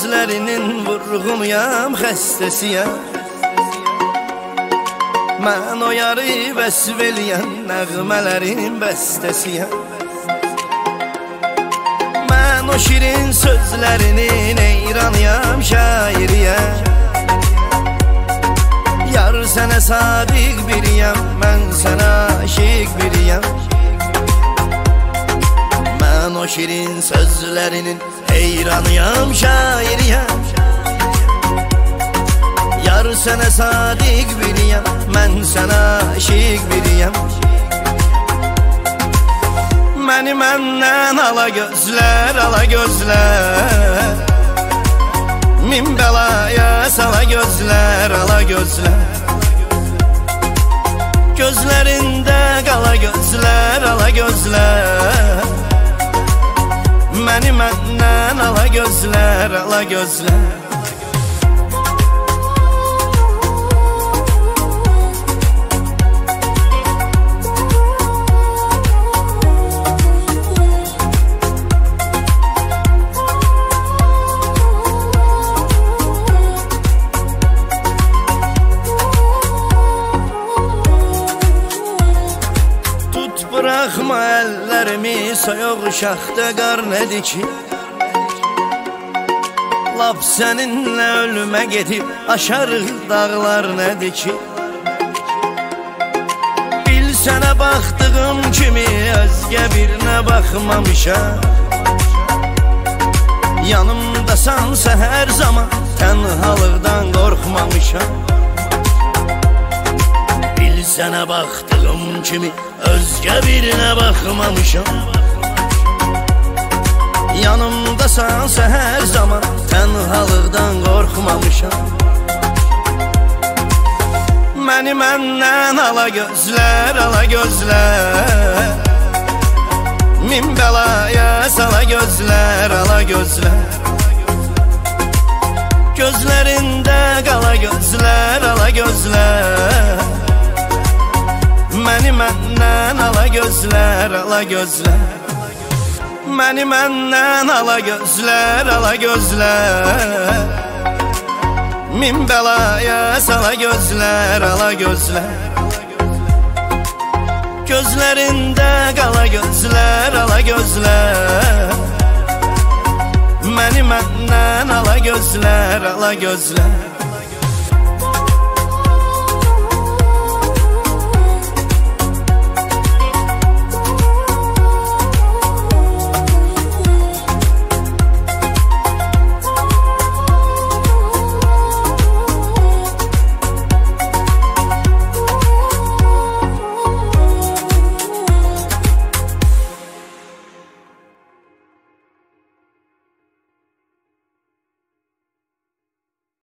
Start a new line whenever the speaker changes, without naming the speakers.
sözlərinin vurğunuyam, xəstəsiyəm. Mən o yarı vəsv eləyən nəğmələrin bəstəsiyəm. Mən o şirin sözlərinin eyranıyam, şairiyəm. Yar sənə sadiq biriyəm, mən sənə aşiq biriyəm. Mən o şirin sözlərinin heyranıyam, şairiyəm. Yar sənə sadiq biriyəm, mən sənə aşiq biriyəm. Məni məndən ala gözlər, ala gözlər. Min bəlaya sala gözlər, ala gözlər. Gözlərində qala gözlər, ala gözlər. Məni məndən ala gözlər, ala gözlər. Bıraxma əllərimi, soyuq şaxta qar nədir ki? Lap səninlə ölümə gedib aşarıq dağlar nədir ki? Bil sənə baxdığım kimi özgə birinə baxmamışam. Yanımdasansa hər zaman tənhalıqdan qorxmamışam. Bil sənə baxdığım kimi özgə birinə baxmamışam. Yanımdasansa hər zaman tənhalıqdan qorxmamışam. Məni məndən ala gözlər, ala gözlər. Min bəlaya sala gözlər, ala gözlər. Gözlərində qala gözlər, ala gözlər. Məni məndən ala gözlər, ala gözlər. Məni məndən ala gözlər, ala gözlər. Min bəlaya sala gözlər, ala gözlər. Gözlərində qala gözlər, ala gözlər. Məni məndən ala gözlər, ala gözlər.